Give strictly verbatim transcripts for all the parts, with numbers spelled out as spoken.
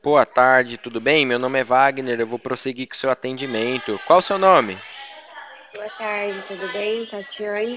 Boa tarde, tudo bem? Meu nome é Wagner, eu vou prosseguir com o seu atendimento. Qual o seu nome? Boa tarde, tudo bem? Tatiane?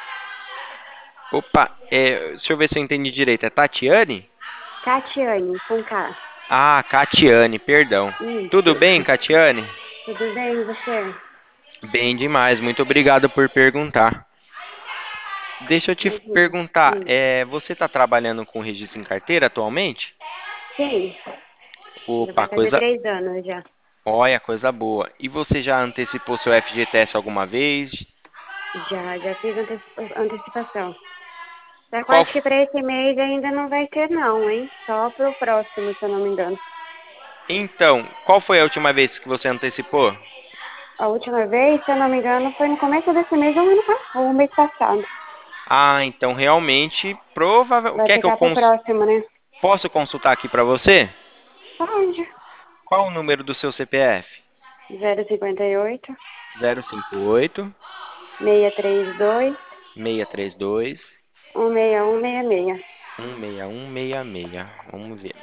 Opa, é, deixa eu ver se eu entendi direito. É Tatiane? Tatiane, com K. Ah, Catiane, perdão. Tudo Isso. bem, Catiane? Tudo bem, e você? Bem demais, muito obrigado por perguntar. Deixa eu te Imagina. perguntar, Hum. é, você está trabalhando com registro em carteira atualmente? Sim, já Opa, vai fazer coisa, três anos já. olha, coisa boa. E você já antecipou seu F G T S alguma vez? Já, já fiz antecipa- antecipação. Só que eu Qual? acho f- que para esse mês ainda não vai ter não, hein? Só pro próximo, se eu não me engano. Então, qual foi a última vez que você antecipou? A última vez, se eu não me engano, foi no começo desse mês ou ano passado, ou mês passado. Ah, então realmente, provável. Vai Quer que eu ficar pro cons... próximo, né? posso consultar aqui para você? Pode. Qual o número do seu C P F? Zero cinquenta e oito, Zero cinco oito seis três dois, seis três dois um seis um seis seis. um seis um seis seis. Vamos ver.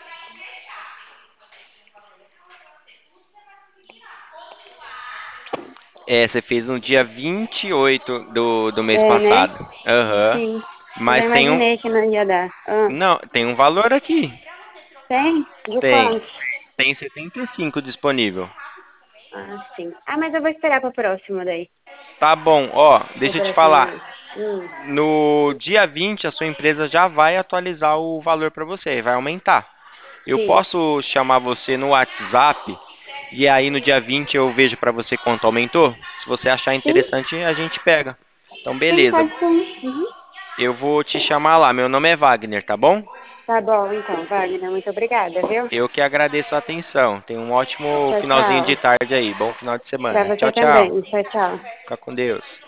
É, você fez no dia vinte e oito do, do mês É, né? passado. Aham. Sim. Eu já Mas tem um. imaginei que não ia dar. Ah, Não, tem um valor aqui. tem? De Tem. quanto? Tem setenta e cinco disponível. Ah, sim. Ah, mas eu vou esperar para o próximo daí. Tá bom, ó, Para o deixa eu te próximo falar. mês. Hum, No dia vinte, a sua empresa já vai atualizar o valor para você, vai aumentar. Eu sim. posso chamar você no WhatsApp e aí no dia vinte eu vejo para você quanto aumentou? Se você achar Sim, interessante, a gente pega. Então, sim, beleza. pode sim. Uhum. Eu vou te chamar lá. Meu nome é Wagner, tá bom? Tá bom, então, Wagner. Muito obrigada, viu? Eu que agradeço a atenção. Tenha um ótimo Tchau, finalzinho de tchau. tarde aí. Bom final de Para semana. Tchau, você tchau. também. Tchau, tchau. Fica com Deus.